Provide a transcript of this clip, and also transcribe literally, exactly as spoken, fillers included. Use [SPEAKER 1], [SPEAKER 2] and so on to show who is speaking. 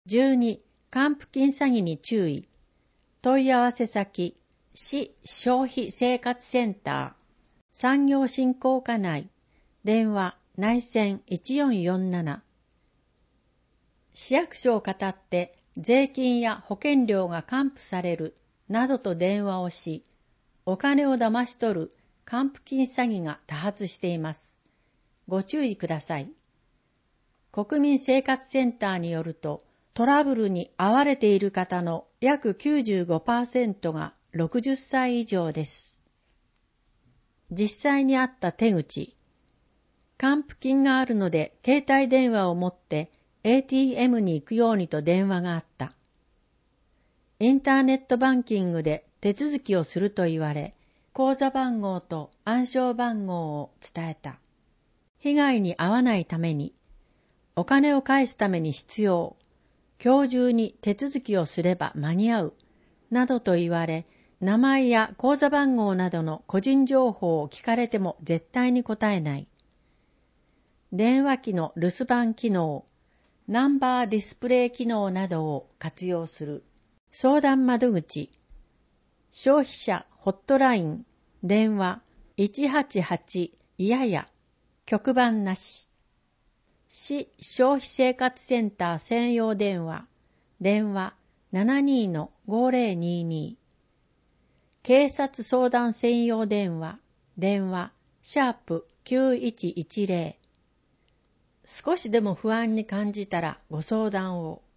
[SPEAKER 1] じゅうに、還付金詐欺に注意。問い合わせ先、市消費生活センター、産業振興課内、電話内線いちよんよんなな。市役所を語って税金や保険料が還付されるなどと電話をし、お金を騙し取る還付金詐欺が多発しています。ご注意ください。国民生活センターによると、トラブルに遭われている方の約 きゅうじゅうごパーセント がろくじゅっさい以上です。実際にあった手口。還付金があるので携帯電話を持って エーティーエム に行くようにと電話があった。インターネットバンキングで手続きをすると言われ、口座番号と暗証番号を伝えた。被害に遭わないために、お金を返すために必要、今日中に手続きをすれば間に合う、などと言われ、名前や口座番号などの個人情報を聞かれても絶対に答えない。電話機の留守番機能、ナンバーディスプレイ機能などを活用する。相談窓口、消費者ホットライン、電話いちはちはちいやや、局番なし。市消費生活センター専用電話、電話 ななにーごーぜろにーにー。警察相談専用電話、電話、シャープきゅういちいちぜろ。少しでも不安に感じたらご相談を。